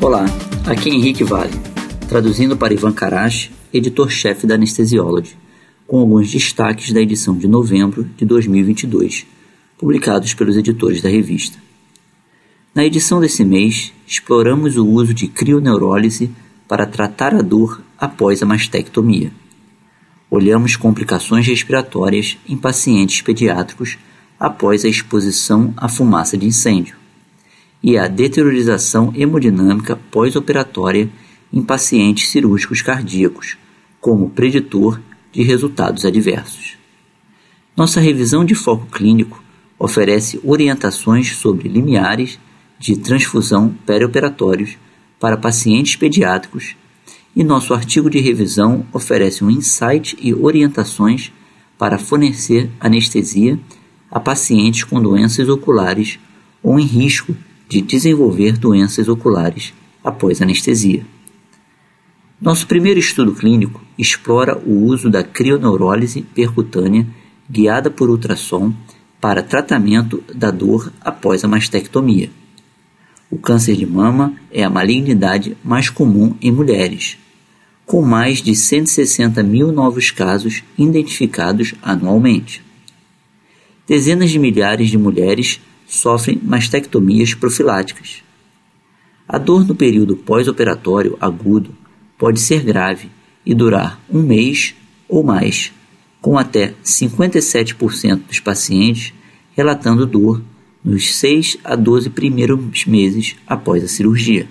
Olá, aqui é Henrique Vale, traduzindo para Ivan Karash, editor-chefe da Anesthesiology, com alguns destaques da edição de novembro de 2022, publicados pelos editores da revista. Na edição desse mês, exploramos o uso de crioneurólise para tratar a dor após a mastectomia. Olhamos complicações respiratórias em pacientes pediátricos após a exposição à fumaça de incêndio e a deteriorização hemodinâmica pós-operatória em pacientes cirúrgicos cardíacos, como preditor de resultados adversos. Nossa revisão de foco clínico oferece orientações sobre limiares de transfusão perioperatórios para pacientes pediátricos e nosso artigo de revisão oferece um insight e orientações para fornecer anestesia a pacientes com doenças oculares ou em risco de desenvolver doenças oculares após anestesia. Nosso primeiro estudo clínico explora o uso da crioneurólise percutânea guiada por ultrassom para tratamento da dor após a mastectomia. O câncer de mama é a malignidade mais comum em mulheres, com mais de 160 mil novos casos identificados anualmente. Dezenas de milhares de mulheres sofrem mastectomias profiláticas. A dor no período pós-operatório agudo pode ser grave e durar um mês ou mais, com até 57% dos pacientes relatando dor nos 6 a 12 primeiros meses após a cirurgia.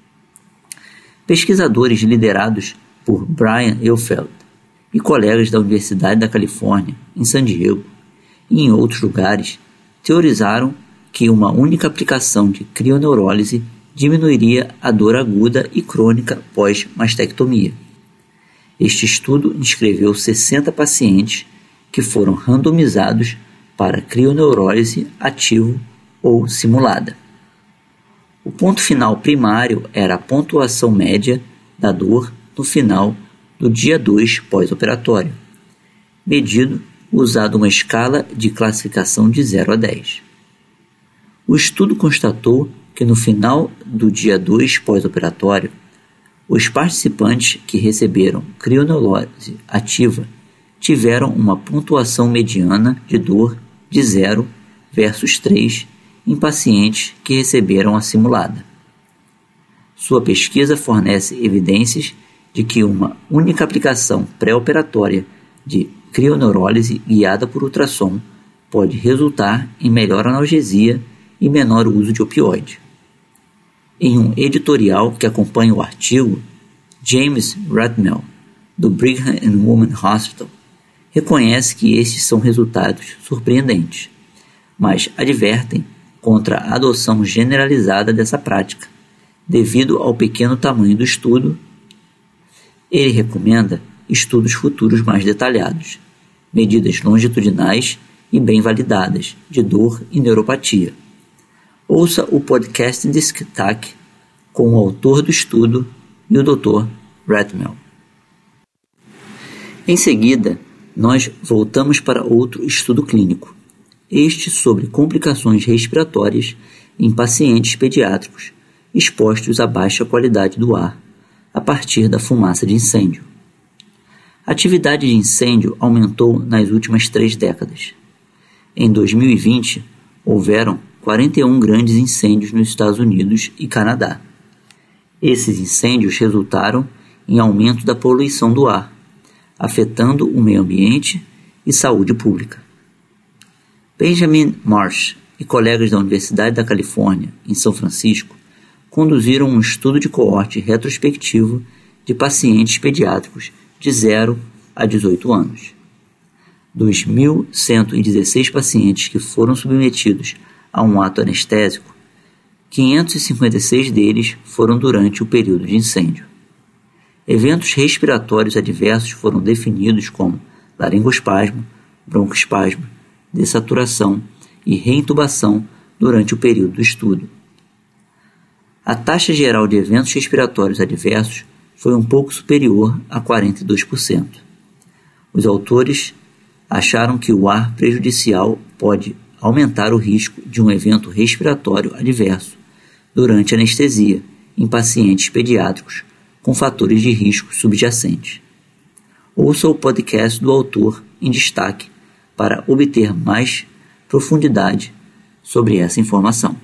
Pesquisadores liderados por Brian Eufeld e colegas da Universidade da Califórnia, em San Diego, e em outros lugares, teorizaram que uma única aplicação de crioneurólise diminuiria a dor aguda e crônica pós-mastectomia. Este estudo descreveu 60 pacientes que foram randomizados para crioneurólise ativo ou simulada. O ponto final primário era a pontuação média da dor no final do dia 2 pós-operatório, medido usando uma escala de classificação de 0 a 10. O estudo constatou que no final do dia 2 pós-operatório, os participantes que receberam crioneurólise ativa tiveram uma pontuação mediana de dor de 0 versus 3 em pacientes que receberam a simulada. Sua pesquisa fornece evidências de que uma única aplicação pré-operatória de crioneurólise guiada por ultrassom pode resultar em melhor analgesia e menor uso de opioide. Em um editorial que acompanha o artigo, James Ratmell, do Brigham and Women's Hospital, reconhece que estes são resultados surpreendentes, mas advertem contra a adoção generalizada dessa prática, devido ao pequeno tamanho do estudo. Ele recomenda estudos futuros mais detalhados, medidas longitudinais e bem validadas de dor e neuropatia. Ouça o podcast Disc-Tac com o autor do estudo e o Dr. Ratmell. Em seguida, nós voltamos para outro estudo clínico, este sobre complicações respiratórias em pacientes pediátricos expostos à baixa qualidade do ar a partir da fumaça de incêndio. A atividade de incêndio aumentou nas últimas 3 décadas. Em 2020, houveram 41 grandes incêndios nos Estados Unidos e Canadá. Esses incêndios resultaram em aumento da poluição do ar, afetando o meio ambiente e saúde pública. Benjamin Marsh e colegas da Universidade da Califórnia, em São Francisco, conduziram um estudo de coorte retrospectivo de pacientes pediátricos de 0 a 18 anos. Dos 1.116 pacientes que foram submetidos a um ato anestésico, 556 deles foram durante o período de incêndio. Eventos respiratórios adversos foram definidos como laringoespasmo, broncoespasmo, dessaturação e reintubação durante o período do estudo. A taxa geral de eventos respiratórios adversos foi um pouco superior a 42%. Os autores acharam que o ar prejudicial pode aumentar o risco de um evento respiratório adverso durante a anestesia em pacientes pediátricos com fatores de risco subjacentes. Ouça o podcast do autor em destaque para obter mais profundidade sobre essa informação.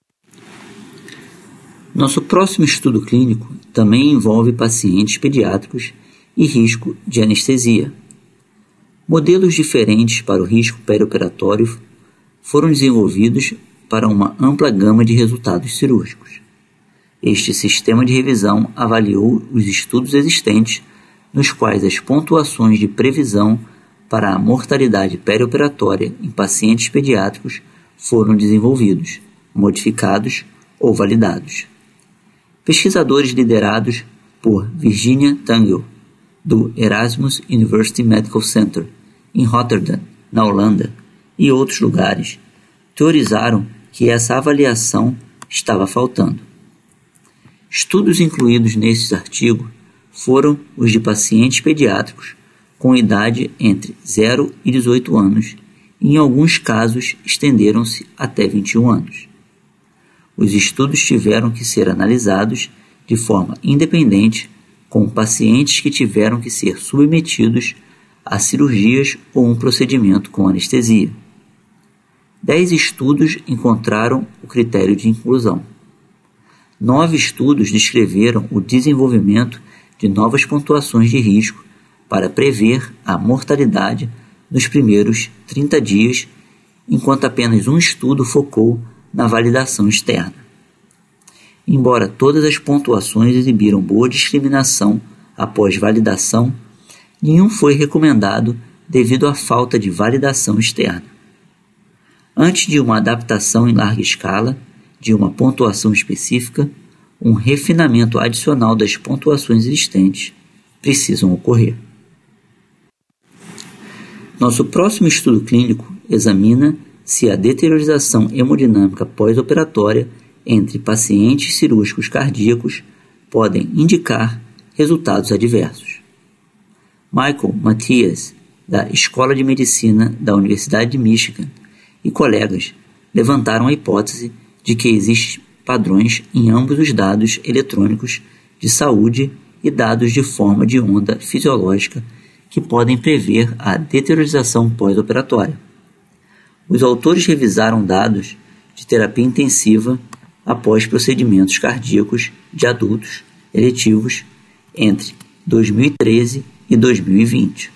Nosso próximo estudo clínico também envolve pacientes pediátricos e risco de anestesia. Modelos diferentes para o risco perioperatório foram desenvolvidos para uma ampla gama de resultados cirúrgicos. Este sistema de revisão avaliou os estudos existentes nos quais as pontuações de previsão para a mortalidade perioperatória em pacientes pediátricos foram desenvolvidos, modificados ou validados. Pesquisadores liderados por Virginia Tangel, do Erasmus University Medical Center, em Rotterdam, na Holanda, e outros lugares, teorizaram que essa avaliação estava faltando. Estudos incluídos nesses artigos foram os de pacientes pediátricos com idade entre 0 e 18 anos e, em alguns casos, estenderam-se até 21 anos. Os estudos tiveram que ser analisados de forma independente com pacientes que tiveram que ser submetidos a cirurgias ou um procedimento com anestesia. 10 estudos encontraram o critério de inclusão. 9 estudos descreveram o desenvolvimento de novas pontuações de risco para prever a mortalidade nos primeiros 30 dias, enquanto apenas um estudo focou na validação externa. Embora todas as pontuações exibiram boa discriminação após validação, nenhum foi recomendado devido à falta de validação externa. Antes de uma adaptação em larga escala de uma pontuação específica, um refinamento adicional das pontuações existentes precisam ocorrer. Nosso próximo estudo clínico examina se a deteriorização hemodinâmica pós-operatória entre pacientes cirúrgicos cardíacos podem indicar resultados adversos. Michael Matthias, da Escola de Medicina da Universidade de Michigan, e colegas levantaram a hipótese de que existem padrões em ambos os dados eletrônicos de saúde e dados de forma de onda fisiológica que podem prever a deteriorização pós-operatória. Os autores revisaram dados de terapia intensiva após procedimentos cardíacos de adultos eletivos entre 2013 e 2020.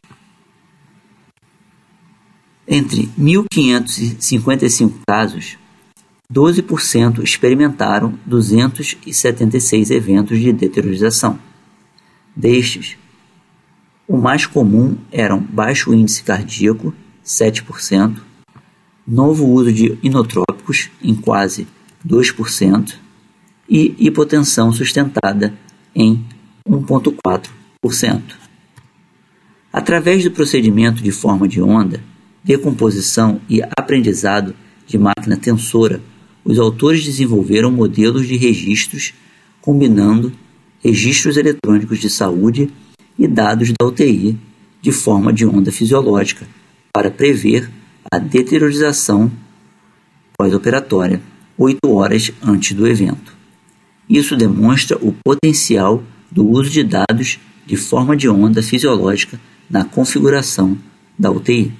Entre 1.555 casos, 12% experimentaram 276 eventos de deteriorização. Destes, o mais comum eram baixo índice cardíaco, 7%, novo uso de inotrópicos, em quase 2%, e hipotensão sustentada, em 1,4%. Através do procedimento de forma de onda, decomposição e aprendizado de máquina tensora, os autores desenvolveram modelos de registros combinando registros eletrônicos de saúde e dados da UTI de forma de onda fisiológica para prever a deteriorização pós-operatória 8 horas antes do evento. Isso demonstra o potencial do uso de dados de forma de onda fisiológica na configuração da UTI.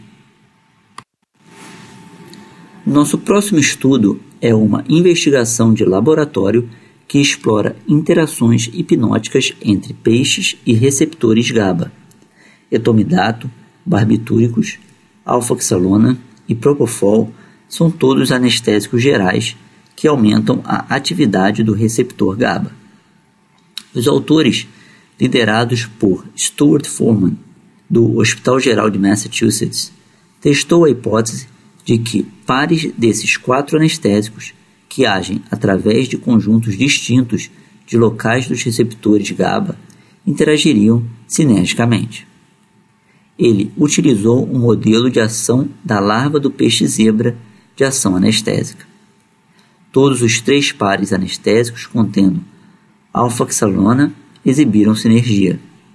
Nosso próximo estudo é uma investigação de laboratório que explora interações hipnóticas entre peixes e receptores GABA, etomidato, barbitúricos, alfaxalona e propofol são todos anestésicos gerais que aumentam a atividade do receptor GABA. Os autores, liderados por Stuart Foreman, do Hospital Geral de Massachusetts, testou a hipótese de que pares desses 4 anestésicos que agem através de conjuntos distintos de locais dos receptores GABA interagiriam sinergicamente. Ele utilizou um modelo de ação da larva do peixe-zebra de ação anestésica. Todos os 3 pares anestésicos contendo alfaxalona exibiram sinergia.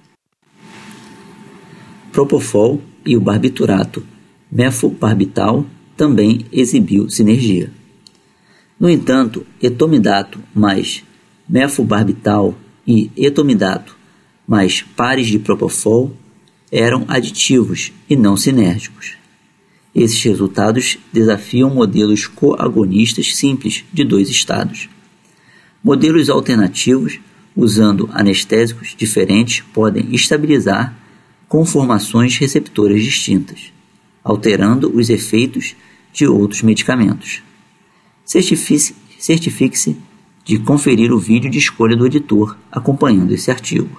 Propofol e o barbiturato mefobarbital também exibiu sinergia. No entanto, etomidato mais mefobarbital e etomidato, mais pares de propofol, eram aditivos e não sinérgicos. Esses resultados desafiam modelos coagonistas simples de 2 estados. Modelos alternativos, usando anestésicos diferentes, podem estabilizar conformações receptoras distintas, alterando os efeitos de outros medicamentos. Certifique-se de conferir o vídeo de escolha do editor acompanhando esse artigo.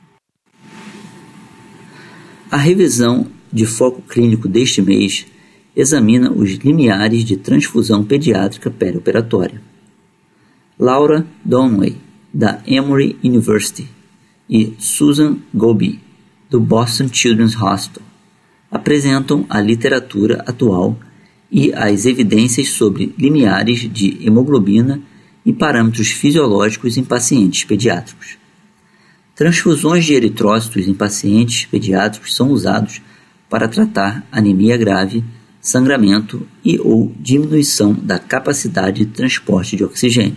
A revisão de foco clínico deste mês examina os limiares de transfusão pediátrica perioperatória. Laura Donway, da Emory University, e Susan Gobi, do Boston Children's Hospital, apresentam a literatura atual e as evidências sobre limiares de hemoglobina e parâmetros fisiológicos em pacientes pediátricos. Transfusões de eritrócitos em pacientes pediátricos são usados para tratar anemia grave, sangramento e ou diminuição da capacidade de transporte de oxigênio.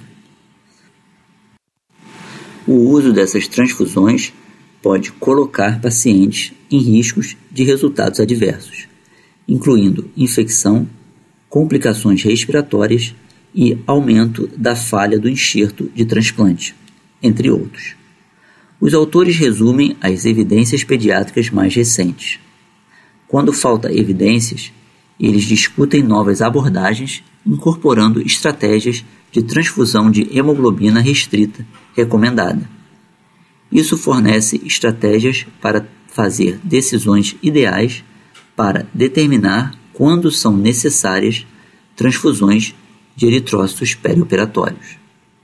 O uso dessas transfusões pode colocar pacientes em riscos de resultados adversos, incluindo infecção, complicações respiratórias e aumento da falha do enxerto de transplante, entre outros. Os autores resumem as evidências pediátricas mais recentes. Quando falta evidências, eles discutem novas abordagens, incorporando estratégias de transfusão de hemoglobina restrita recomendada. Isso fornece estratégias para fazer decisões ideais para determinar quando são necessárias transfusões de eritrócitos perioperatórios.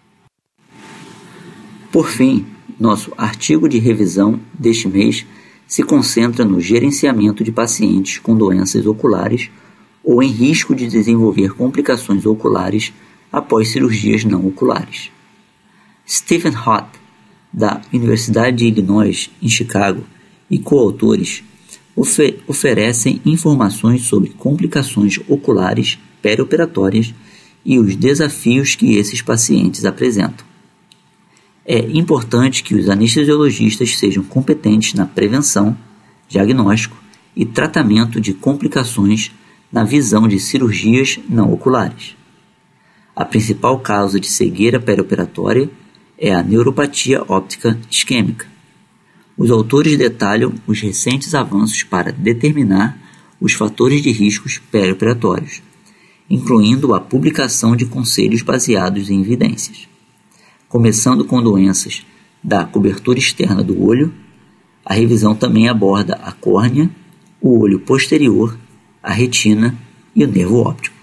Por fim, nosso artigo de revisão deste mês se concentra no gerenciamento de pacientes com doenças oculares ou em risco de desenvolver complicações oculares após cirurgias não oculares. Stephen Hott, da Universidade de Illinois, em Chicago, e coautores oferecem informações sobre complicações oculares perioperatórias e os desafios que esses pacientes apresentam. É importante que os anestesiologistas sejam competentes na prevenção, diagnóstico e tratamento de complicações na visão de cirurgias não oculares. A principal causa de cegueira perioperatória é a neuropatia óptica isquêmica. Os autores detalham os recentes avanços para determinar os fatores de riscos perioperatórios, incluindo a publicação de conselhos baseados em evidências. Começando com doenças da cobertura externa do olho, a revisão também aborda a córnea, o olho posterior, a retina e o nervo óptico.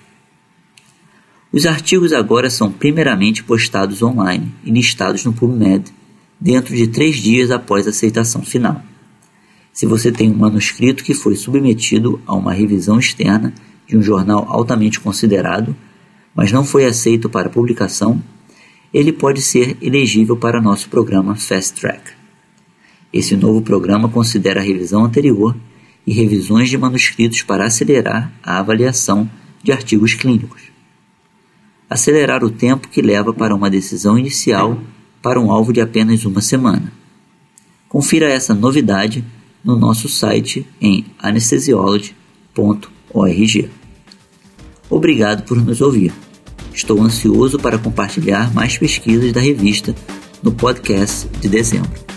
Os artigos agora são primeiramente postados online e listados no PubMed dentro de 3 dias após a aceitação final. Se você tem um manuscrito que foi submetido a uma revisão externa de um jornal altamente considerado, mas não foi aceito para publicação, ele pode ser elegível para nosso programa Fast Track. Esse novo programa considera a revisão anterior e revisões de manuscritos para acelerar a avaliação de artigos clínicos. Acelerar o tempo que leva para uma decisão inicial para um alvo de apenas 1 semana. Confira essa novidade no nosso site em anesthesiology.org. Obrigado por nos ouvir. Estou ansioso para compartilhar mais pesquisas da revista no podcast de dezembro.